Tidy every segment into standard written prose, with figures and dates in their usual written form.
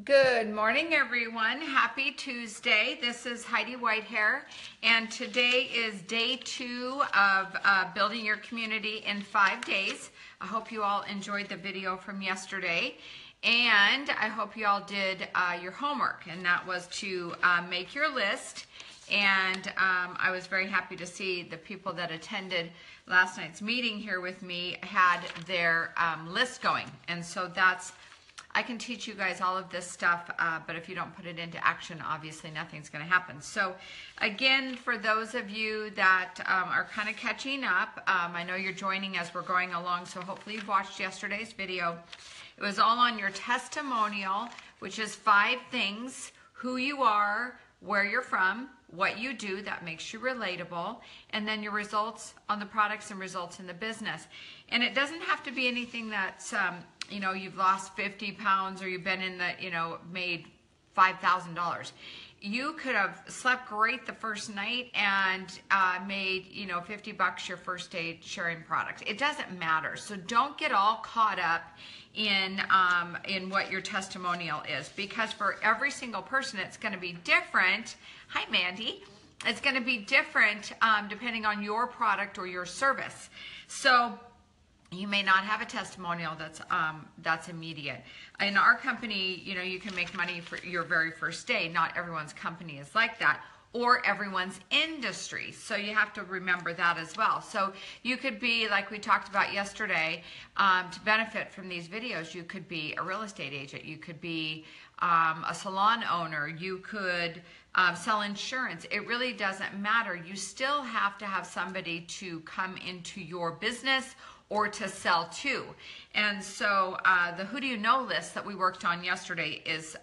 Good morning, everyone. Happy Tuesday. This is Heidi Whitehair, and today is day 2 of building your community in 5 days. I hope you all enjoyed the video from yesterday, and I hope you all did your homework, and that was to make your list. And I was very happy to see the people that attended last night's meeting here with me had their list going, and so I can teach you guys all of this stuff, but if you don't put it into action, obviously nothing's going to happen. So again, for those of you that are kind of catching up, I know you're joining as we're going along, so hopefully you've watched yesterday's video. It was all on your testimonial, which is 5 things: who you are, where you're from, what you do that makes you relatable, and then your results on the products and results in the business. And it doesn't have to be anything that's you've lost 50 pounds or you've been in the, made $5,000. You could have slept great the first night and made, $50 your first day sharing products. It doesn't matter. So don't get all caught up in what your testimonial is, because for every single person, it's going to be different. Hi, Mandy. It's going to be different depending on your product or your service. So you may not have a testimonial that's immediate. In our company, you can make money for your very first day. Not everyone's company is like that, or everyone's industry. So you have to remember that as well. So you could be, like we talked about yesterday, to benefit from these videos, you could be a real estate agent. You could be a salon owner. You could sell insurance. It really doesn't matter. You still have to have somebody to come into your business or to sell to. And so the Who Do You Know list that we worked on yesterday is,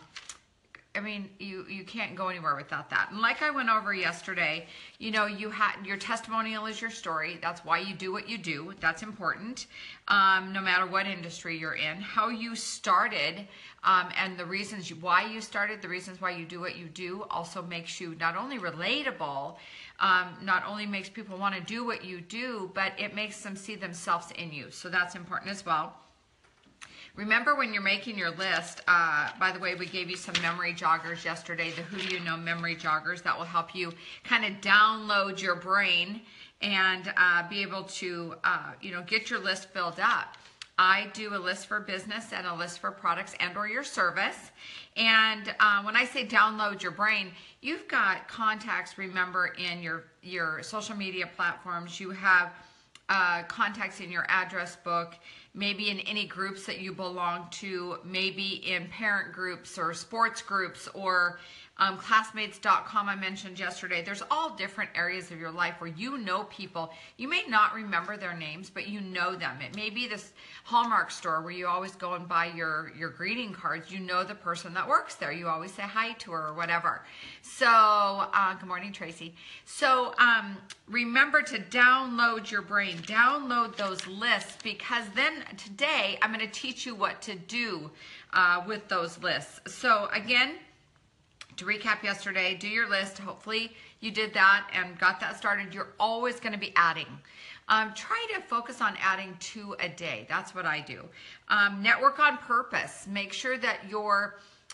you can't go anywhere without that. And like I went over yesterday, your testimonial is your story. That's why you do what you do. That's important, no matter what industry you're in. How you started and the reasons why you started, the reasons why you do what you do, also makes you not only relatable, not only makes people want to do what you do, but it makes them see themselves in you. So that's important as well. Remember, when you're making your list, by the way, we gave you some memory joggers yesterday, the Who Do You Know memory joggers that will help you kind of download your brain and be able to, get your list filled up. I do a list for business and a list for products and or your service. And when I say download your brain, you've got contacts, remember, in your social media platforms. You have contacts in your address book, maybe in any groups that you belong to, maybe in parent groups or sports groups or classmates.com I mentioned yesterday. There's all different areas of your life where you know people. You may not remember their names, but you know them. It may be this Hallmark store where you always go and buy your greeting cards. You know the person that works there. You always say hi to her or whatever. So, good morning, Tracy. So, remember to download your brain. Download those lists, because then today I'm going to teach you what to do with those lists. So, again, to recap yesterday, do your list. Hopefully you did that and got that started. You're always going to be adding. Try to focus on adding 2 a day. That's what I do. Network on purpose. Make sure that you're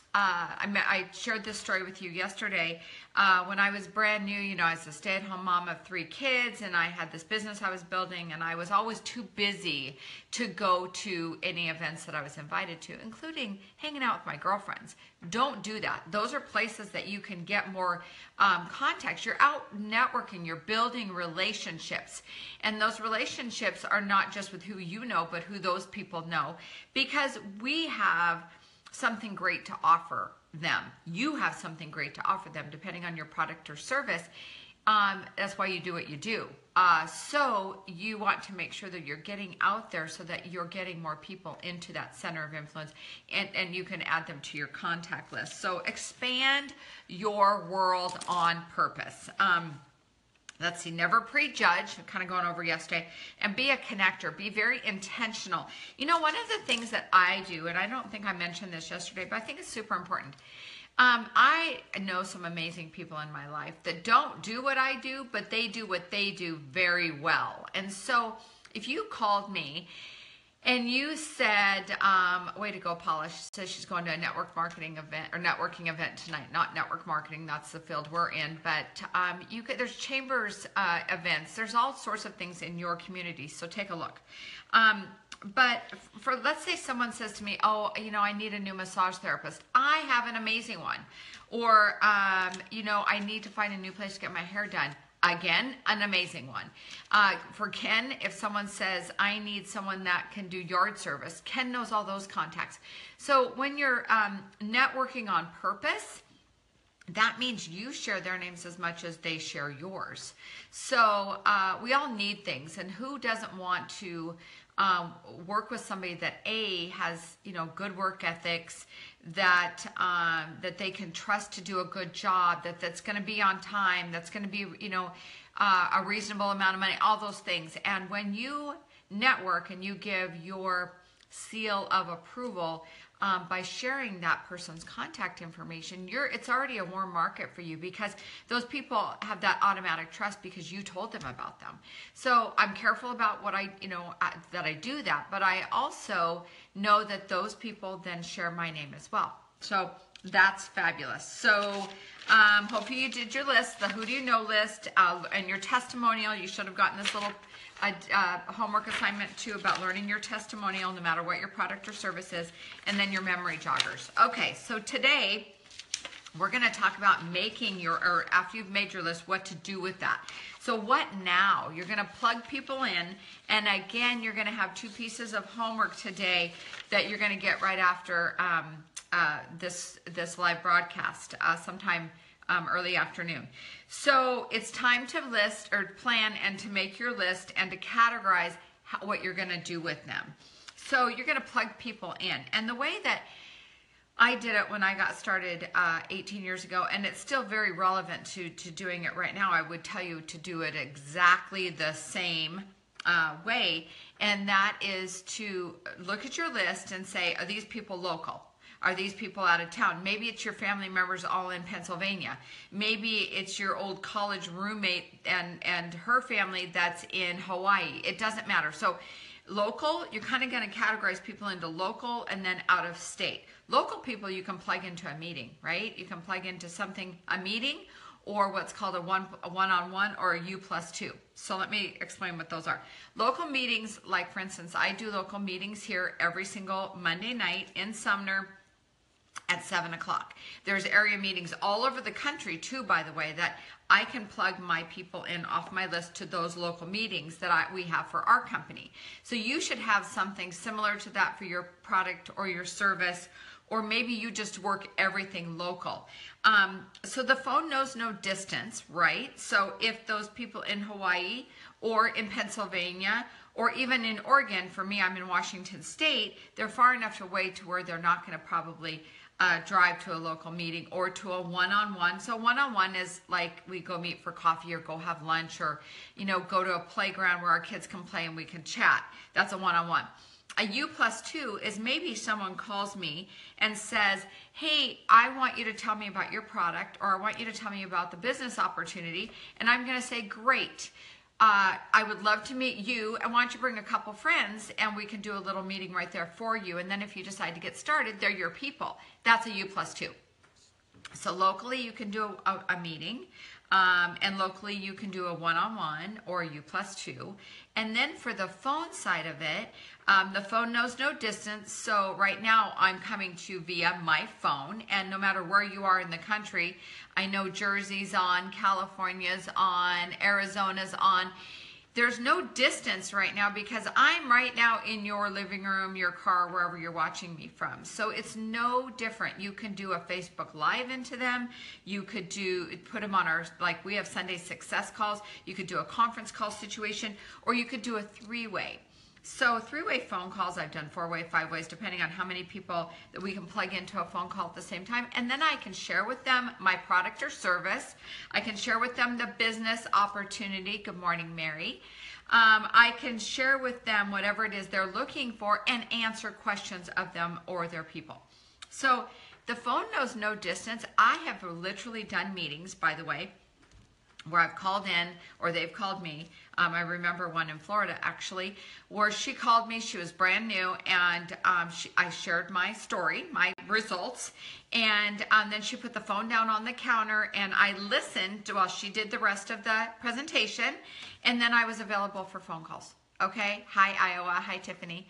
I shared this story with you yesterday. When I was brand new, I was a stay-at-home mom of 3 kids, and I had this business I was building, and I was always too busy to go to any events that I was invited to, including hanging out with my girlfriends. Don't do that. Those are places that you can get more contacts. You're out networking. You're building relationships. And those relationships are not just with who you know, but who those people know, because we have something great to offer them. You have something great to offer them, depending on your product or service. That's why you do what you do. So you want to make sure that you're getting out there so that you're getting more people into that center of influence, and you can add them to your contact list. So expand your world on purpose. Let's see, never prejudge, kind of going over yesterday, and be a connector. Be very intentional. One of the things that I do, and I don't think I mentioned this yesterday, but I think it's super important. I know some amazing people in my life that don't do what I do, but they do what they do very well. And so if you called me And you said, way to go, Paula. She says she's going to a network marketing event or networking event tonight. Not network marketing, that's the field we're in. But there's chambers events. There's all sorts of things in your community. So take a look. But for, let's say someone says to me, oh, I need a new massage therapist. I have an amazing one. Or, I need to find a new place to get my hair done. Again, an amazing one. For Ken, if someone says, I need someone that can do yard service, Ken knows all those contacts. So when you're networking on purpose, that means you share their names as much as they share yours. So we all need things, and who doesn't want to work with somebody that has good work ethics, that they can trust to do a good job, that's going to be on time, that's going to be a reasonable amount of money, all those things. And when you network and you give your seal of approval by sharing that person's contact information, it's already a warm market for you, because those people have that automatic trust because you told them about them. So I'm careful about what that I do that, but I also know that those people then share my name as well. So that's fabulous. So hopefully you did your list, the who do you know list, and your testimonial. You should have gotten this little homework assignment too about learning your testimonial, no matter what your product or service is, and then your memory joggers. Okay, so today we're going to talk about making or after you've made your list, what to do with that. So what now? You're going to plug people in, and again, you're going to have 2 pieces of homework today that you're going to get right after this live broadcast, sometime early afternoon. So it's time to list or plan and to make your list and to categorize what you're going to do with them. So you're going to plug people in. And the way that I did it when I got started 18 years ago, and it's still very relevant to doing it right now, I would tell you to do it exactly the same way. And that is to look at your list and say, are these people local? Are these people out of town? Maybe it's your family members all in Pennsylvania. Maybe it's your old college roommate and her family that's in Hawaii. It doesn't matter. So local, you're kind of going to categorize people into local and then out of state. Local people you can plug into a meeting, right? You can plug into something, a meeting, or what's called a one-on-one or a U+2. So let me explain what those are. Local meetings, like for instance, I do local meetings here every single Monday night in Sumner at 7 o'clock. There's area meetings all over the country too, by the way, that I can plug my people in off my list to those local meetings that we have for our company. So you should have something similar to that for your product or your service, or maybe you just work everything local. So the phone knows no distance, right? So if those people in Hawaii or in Pennsylvania or even in Oregon, for me, I'm in Washington State, they're far enough away to where they're not going to probably drive to a local meeting or to a one-on-one. So one-on-one is like we go meet for coffee or go have lunch or, go to a playground where our kids can play and we can chat. That's a one-on-one. A U+2 is maybe someone calls me and says, hey, I want you to tell me about your product, or I want you to tell me about the business opportunity. And I'm going to say, great. I would love to meet you, and why don't you bring a couple friends and we can do a little meeting right there for you. And then if you decide to get started, they're your people. That's a U+2. So locally you can do a meeting, and locally you can do a one-on-one or a U+2. And then for the phone side of it, the phone knows no distance. So right now I'm coming to you via my phone, and no matter where you are in the country, I know Jersey's on, California's on, Arizona's on. There's no distance right now because I'm right now in your living room, your car, wherever you're watching me from. So it's no different. You can do a Facebook Live into them. You could put them on like we have Sunday success calls. You could do a conference call situation, or you could do a 3-way. So 3-way phone calls, I've done 4-way, 5-ways, depending on how many people that we can plug into a phone call at the same time. And then I can share with them my product or service. I can share with them the business opportunity. Good morning, Mary. I can share with them whatever it is they're looking for and answer questions of them or their people. So the phone knows no distance. I have literally done meetings, by the way, where I've called in or they've called me. I remember one in Florida actually, where she called me. She was brand new, and I shared my story, my results, and then she put the phone down on the counter, and I listened while she did the rest of the presentation, and then I was available for phone calls. Okay. Hi, Iowa. Hi, Tiffany.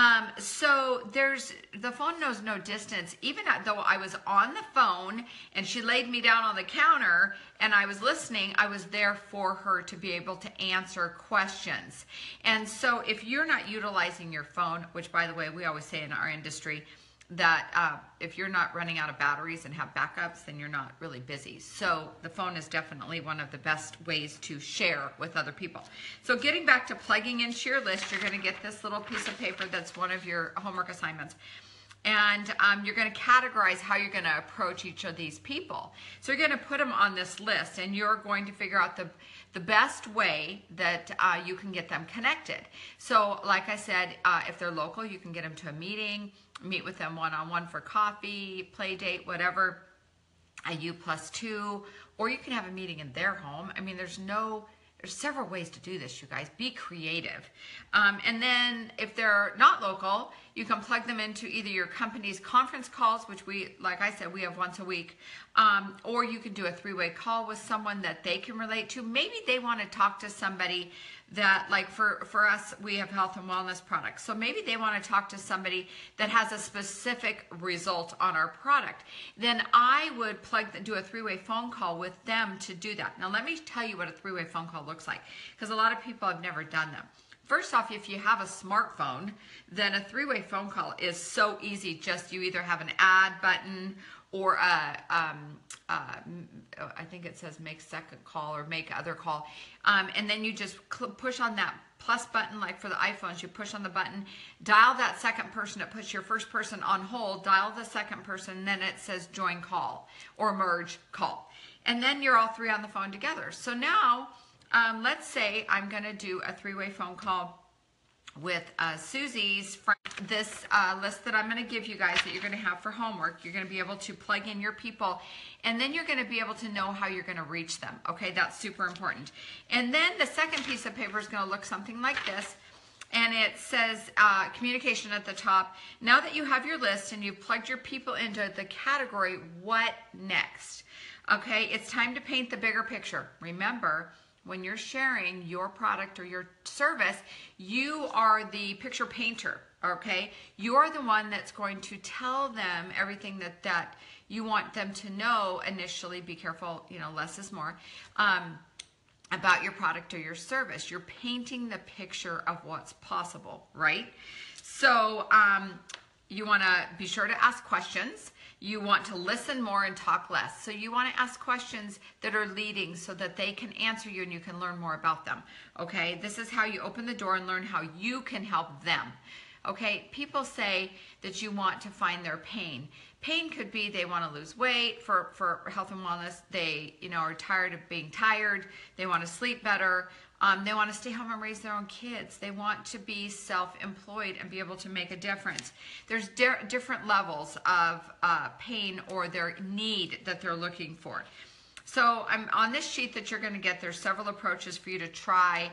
So the phone knows no distance. Even though I was on the phone and she laid me down on the counter and I was listening, I was there for her to be able to answer questions. And so if you're not utilizing your phone, which by the way, we always say in our industry, that if you're not running out of batteries and have backups, then you're not really busy. So the phone is definitely one of the best ways to share with other people. So getting back to plugging into your list, you're going to get this little piece of paper that's one of your homework assignments. And you're going to categorize how you're going to approach each of these people. So you're going to put them on this list, and you're going to figure out the best way that you can get them connected. So like I said, if they're local, you can get them to a meeting, meet with them one-on-one for coffee, play date, whatever, a U+2, or you can have a meeting in their home. I mean, there's several ways to do this, you guys. Be creative. And then if they're not local, you can plug them into either your company's conference calls, which like I said, we have once a week, or you can do a 3-way call with someone that they can relate to. Maybe they want to talk to somebody that, like for us, we have health and wellness products. So maybe they want to talk to somebody that has a specific result on our product. Then I would do a 3-way phone call with them to do that. Now let me tell you what a 3-way phone call looks like, because a lot of people have never done them. First off, if you have a smartphone, then a 3-way phone call is so easy. Just you either have an add button or I think it says make second call or make other call. And then you just push on that plus button, like for the iPhones, you push on the button, dial that second person. It puts your first person on hold, dial the second person, and then it says join call or merge call. And then you're all three on the phone together. So now, let's say I'm going to do a 3-way phone call with Susie's friend. This list that I'm going to give you guys that you're going to have for homework, you're going to be able to plug in your people, and then you're going to be able to know how you're going to reach them. Okay, that's super important. And then the second piece of paper is going to look something like this. And it says communication at the top. Now that you have your list and you've plugged your people into the category, what next? Okay, it's time to paint the bigger picture. Remember, when you're sharing your product or your service, you are the picture painter, okay? You're the one that's going to tell them everything that you want them to know initially. Be careful, less is more, about your product or your service. You're painting the picture of what's possible, right? So you want to be sure to ask questions. You want to listen more and talk less. So you want to ask questions that are leading so that they can answer you and you can learn more about them. Okay, this is how you open the door and learn how you can help them. Okay, people say that you want to find their pain. Pain could be they want to lose weight for health and wellness. They are tired of being tired. They want to sleep better. They want to stay home and raise their own kids. They want to be self-employed and be able to make a difference. There's different levels of pain or their need that they're looking for. So on this sheet that you're going to get, there's several approaches for you to try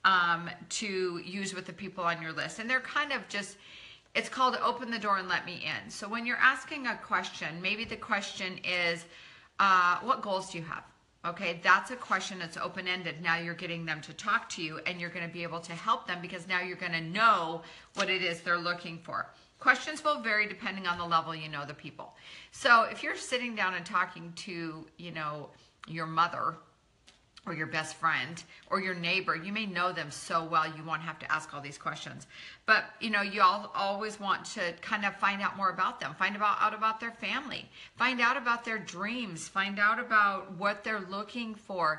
to use with the people on your list. And they're kind of just, it's called open the door and let me in. So when you're asking a question, maybe the question is, what goals do you have? Okay, that's a question that's open-ended. Now you're getting them to talk to you and you're going to be able to help them because now you're going to know what it is they're looking for. Questions will vary depending on the level you know the people. So if you're sitting down and talking to, your mother or your best friend or your neighbor, you may know them so well you won't have to ask all these questions. But you all always want to kind of find out more about them, find out about their family, find out about their dreams, find out about what they're looking for.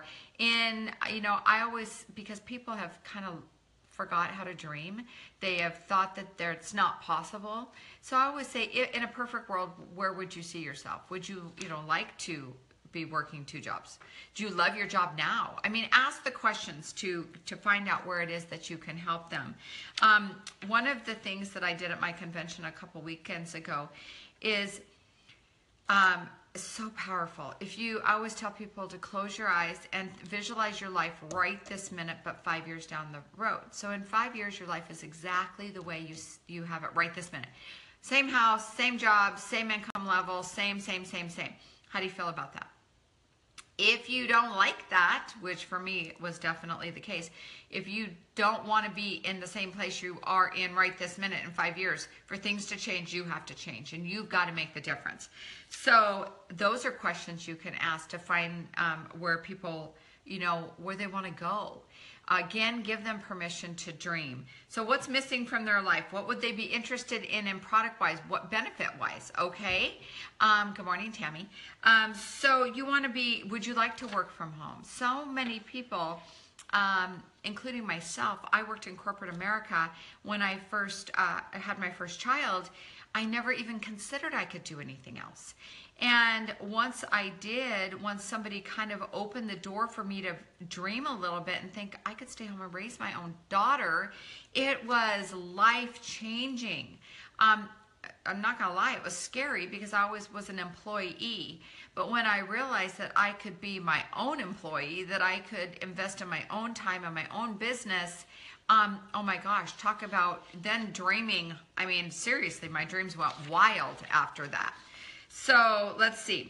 I always, because people have kind of forgot how to dream, they have thought that it's not possible. So I always say, in a perfect world, where would you see yourself? Would you, like to be working 2 jobs? Do you love your job now? I mean, ask the questions to find out where it is that you can help them. One of the things that I did at my convention a couple weekends ago is so powerful. I always tell people to close your eyes and visualize your life right this minute, but 5 years down the road. So in 5 years, your life is exactly the way you have it right this minute. Same house, same job, same income level, same. How do you feel about that? If you don't like that, which for me was definitely the case, if you don't want to be in the same place you are in right this minute in 5 years, for things to change, you have to change, and you've got to make the difference. So those are questions you can ask to find where people, where they want to go. Again, give them permission to dream. So what's missing from their life? What would they be interested in product-wise? What benefit-wise? Okay. Good morning, Tammy. So you want to be, would you like to work from home? So many people, including myself, I worked in corporate America when I first had my first child. I never even considered I could do anything else. And once I did, once somebody kind of opened the door for me to dream a little bit and think I could stay home and raise my own daughter, it was life-changing. I'm not going to lie, it was scary because I always was an employee. But when I realized that I could be my own employee, that I could invest in my own time and my own business, oh my gosh, talk about then dreaming. I mean, seriously, my dreams went wild after that. So let's see.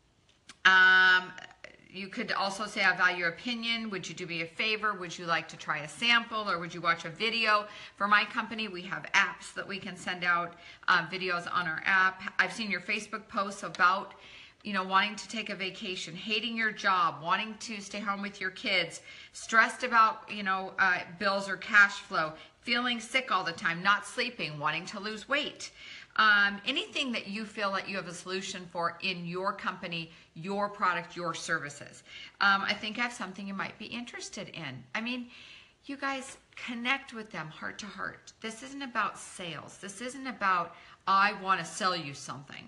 You could also say, I value your opinion. Would you do me a favor? Would you like to try a sample, or would you watch a video? For my company, we have apps that we can send out videos on our app. I've seen your Facebook posts about, wanting to take a vacation, hating your job, wanting to stay home with your kids, stressed about, bills or cash flow, feeling sick all the time, not sleeping, wanting to lose weight. Anything that you feel that you have a solution for in your company, your product, your services. I think I have something you might be interested in. I mean, you guys connect with them heart to heart. This isn't about sales. This isn't about, I want to sell you something.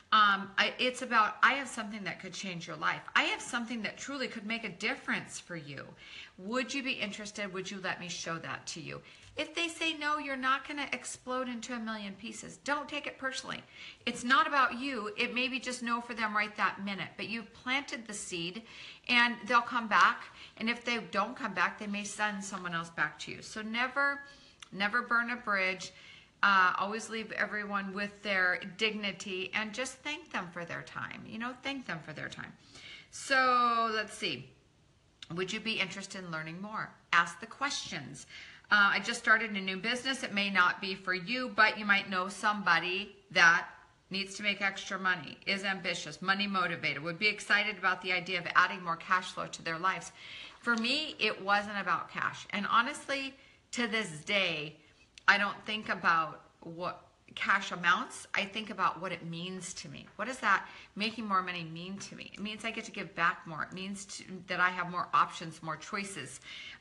It's about, I have something that could change your life. I have something that truly could make a difference for you. Would you be interested? Would you let me show that to you? If they say no, you're not going to explode into a million pieces. Don't take it personally. It's not about you. It may be just no for them right that minute, but you've planted the seed and they'll come back. And if they don't come back, they may send someone else back to you. So never burn a bridge. Always leave everyone with their dignity and just thank them for their time. Thank them for their time. So let's see. Would you be interested in learning more? Ask the questions. I just started a new business. It may not be for you, but you might know somebody that needs to make extra money, is ambitious, money motivated, would be excited about the idea of adding more cash flow to their lives. For me, it wasn't about cash. And honestly, to this day, I don't think about what cash amounts. I think about what it means to me. What does that making more money mean to me? It means I get to give back more. It means that I have more options, more choices.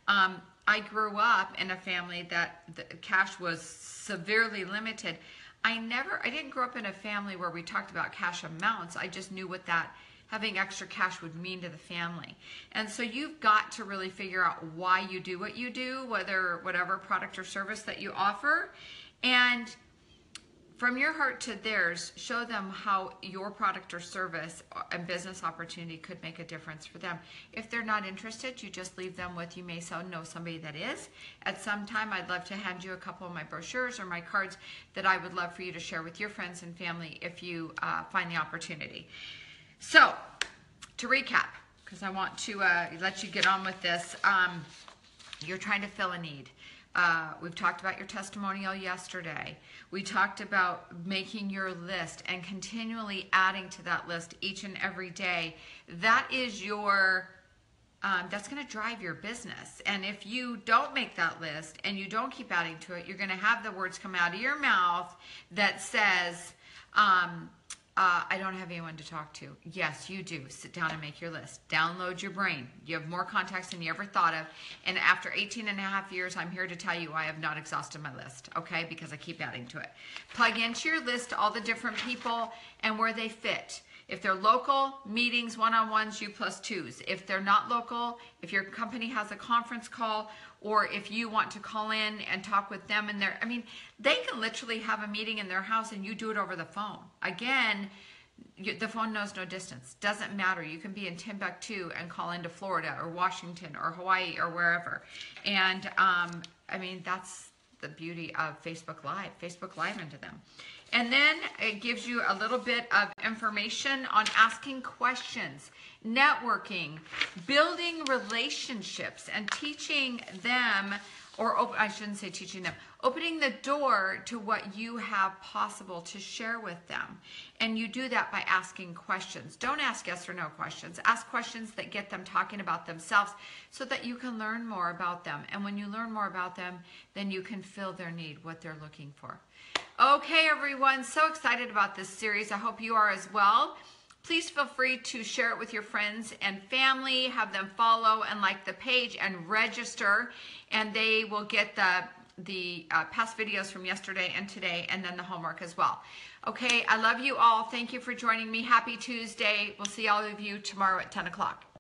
I grew up in a family that the cash was severely limited. I didn't grow up in a family where we talked about cash amounts. I just knew what that having extra cash would mean to the family. And so you've got to really figure out why you do what you do, whatever product or service that you offer. And from your heart to theirs, show them how your product or service and business opportunity could make a difference for them. If they're not interested, you just leave them with, you may know somebody that is. At some time, I'd love to hand you a couple of my brochures or my cards that I would love for you to share with your friends and family if you find the opportunity. So, to recap, because I want to let you get on with this, you're trying to fill a need. We've talked about your testimonial yesterday. We talked about making your list and continually adding to that list each and every day. That is that's going to drive your business. And if you don't make that list and you don't keep adding to it, you're going to have the words come out of your mouth that says, I don't have anyone to talk to. Yes, you do. Sit down and make your list. Download your brain. You have more contacts than you ever thought of. And after 18 and a half years, I'm here to tell you I have not exhausted my list, okay? Because I keep adding to it. Plug into your list all the different people and where they fit. If they're local, meetings, one-on-ones, U+2s. If they're not local, if your company has a conference call, or if you want to call in and talk with them they can literally have a meeting in their house and you do it over the phone. Again, The phone knows no distance. Doesn't matter. You can be in Timbuktu and call into Florida or Washington or Hawaii or wherever. And I mean, that's the beauty of Facebook Live. Facebook Live into them. And then it gives you a little bit of information on asking questions, networking, building relationships, and teaching them, or I shouldn't say teaching them, opening the door to what you have possible to share with them. And you do that by asking questions. Don't ask yes or no questions. Ask questions that get them talking about themselves so that you can learn more about them. And when you learn more about them, then you can fill their need, what they're looking for. Okay, everyone, so excited about this series. I hope you are as well. Please feel free to share it with your friends and family, have them follow and like the page and register, and they will get the past videos from yesterday and today, and then the homework as well. Okay, I love you all. Thank you for joining me. Happy Tuesday. We'll see all of you tomorrow at 10 o'clock.